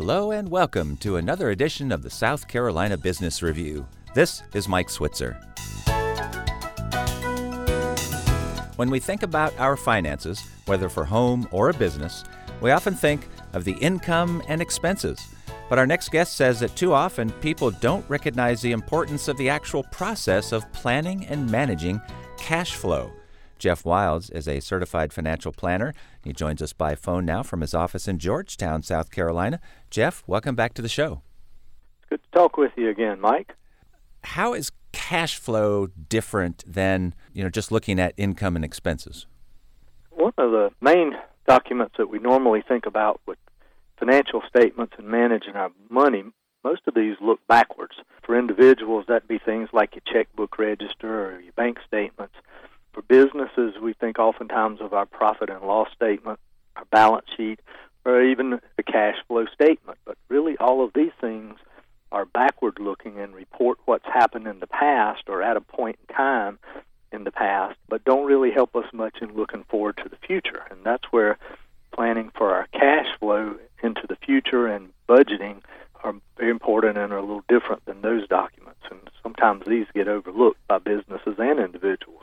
Hello and welcome to another edition of the South Carolina Business Review. This is Mike Switzer. When we think about our finances, whether for home or a business, we often think of the income and expenses. But our next guest says that too often people don't recognize the importance of the actual process of planning and managing cash flow. Jeff Wilds is a certified financial planner. He joins us by phone now from his office in Georgetown, South Carolina. Jeff, welcome back to the show. It's good to talk with you again, Mike. How is cash flow different than, just looking at income and expenses? One of the main documents that we normally think about with financial statements and managing our money, most of these look backwards. For individuals, that'd be things like your checkbook register or your bank statements. For businesses, we think oftentimes of our profit and loss statement, our balance sheet, or even the cash flow statement. But really, all of these things are backward-looking and report what's happened in the past or at a point in time in the past, but don't really help us much in looking forward to the future. And that's where planning for our cash flow into the future and budgeting are very important and are a little different than those documents. And sometimes these get overlooked by businesses and individuals.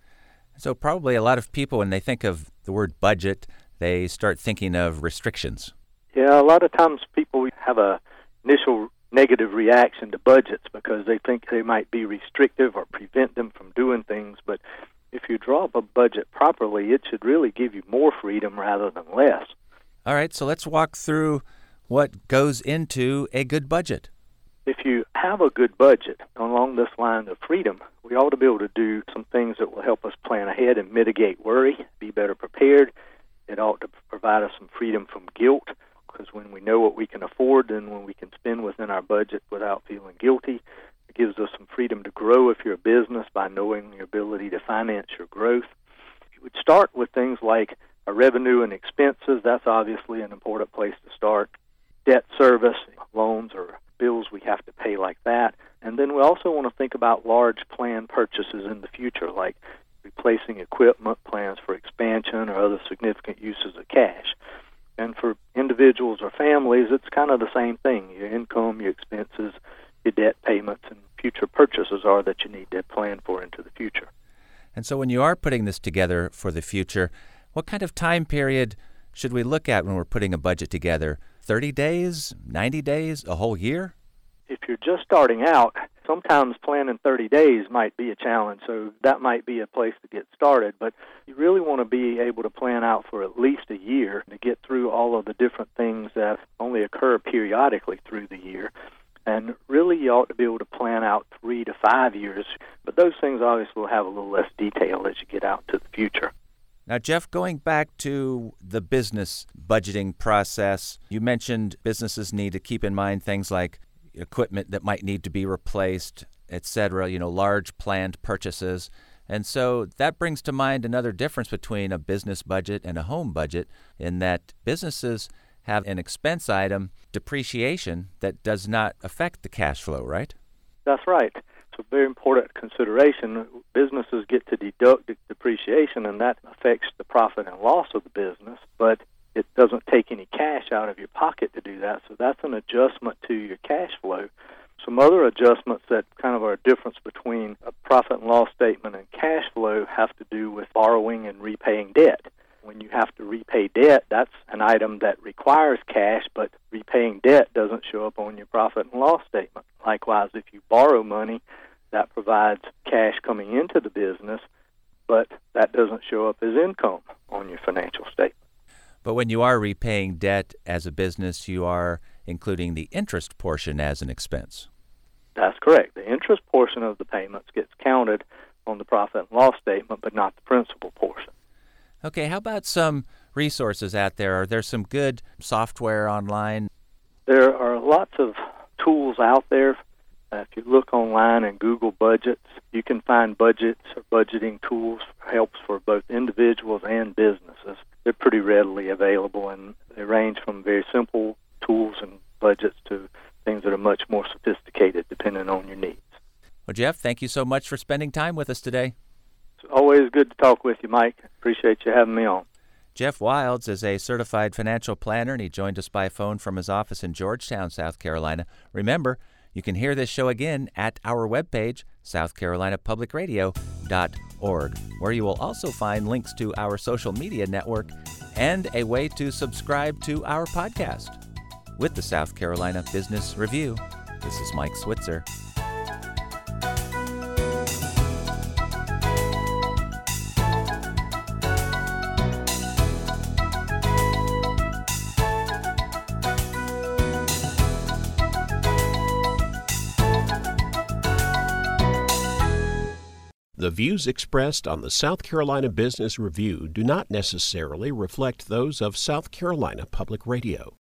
So probably a lot of people, when they think of the word budget, they start thinking of restrictions. Yeah, a lot of times people have a initial negative reaction to budgets because they think they might be restrictive or prevent them from doing things. But if you draw up a budget properly, it should really give you more freedom rather than less. All right, so let's walk through what goes into a good budget. If you have a good budget along this line of freedom, we ought to be able to do some things that will help us plan ahead and mitigate worry, be better prepared. It ought to provide us some freedom from guilt, because when we know what we can afford, then when we can spend within our budget without feeling guilty, it gives us some freedom to grow if you're a business by knowing your ability to finance your growth. You would start with things like our revenue and expenses. That's obviously an important place to start. Debt service, loans or bills we have to pay like that. And then we also want to think about large planned purchases in the future, like replacing equipment, plans for expansion, or other significant uses of cash. And for individuals or families, it's kind of the same thing. Your income, your expenses, your debt payments, and future purchases are that you need to plan for into the future. And so when you are putting this together for the future, what kind of time period should we look at when we're putting a budget together? 30 days, 90 days, a whole year? If you're just starting out, sometimes planning 30 days might be a challenge, so that might be a place to get started. But you really want to be able to plan out for at least a year to get through all of the different things that only occur periodically through the year. And really, you ought to be able to plan out 3 to 5 years. But those things obviously will have a little less detail as you get out to the future. Now, Jeff, going back to the business budgeting process, you mentioned businesses need to keep in mind things like equipment that might need to be replaced, et cetera, large planned purchases. And so that brings to mind another difference between a business budget and a home budget in that businesses have an expense item, depreciation, that does not affect the cash flow, right? That's right. It's a very important consideration. Businesses get to deduct depreciation, and that affects the profit and loss of the business, but it doesn't take any cash out of your pocket to do that, so that's an adjustment to your cash flow. Some other adjustments that kind of are a difference between a profit and loss statement and cash flow have to do with borrowing and repaying debt. When you have to repay debt, that's an item that requires cash, but repaying debt doesn't show up on your profit and loss statement. Likewise, if you borrow money, that provides cash coming into the business, but that doesn't show up as income on your financial statement. But when you are repaying debt as a business, you are including the interest portion as an expense. That's correct. The interest portion of the payments gets counted on the profit and loss statement, but not the principal portion. Okay, how about some resources out there? Are there some good software online? There are lots of tools out there. If you look online and Google budgets, you can find budgets or budgeting tools, helps for both individuals and businesses. They're pretty readily available, and they range from very simple tools and budgets to things that are much more sophisticated depending on your needs. Well, Jeff, thank you so much for spending time with us today. It's always good to talk with you, Mike. Appreciate you having me on. Jeff Wilds is a certified financial planner, and he joined us by phone from his office in Georgetown, South Carolina. Remember, you can hear this show again at our webpage, southcarolinapublicradio.org, where you will also find links to our social media network and a way to subscribe to our podcast. With the South Carolina Business Review, this is Mike Switzer. The views expressed on the South Carolina Business Review do not necessarily reflect those of South Carolina Public Radio.